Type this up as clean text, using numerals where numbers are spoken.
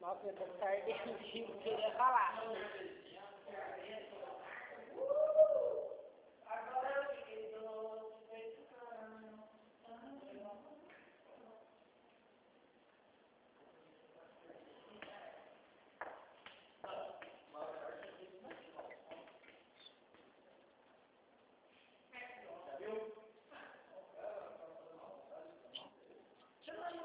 Nossa, eu tô perdendo o que eu queria falar.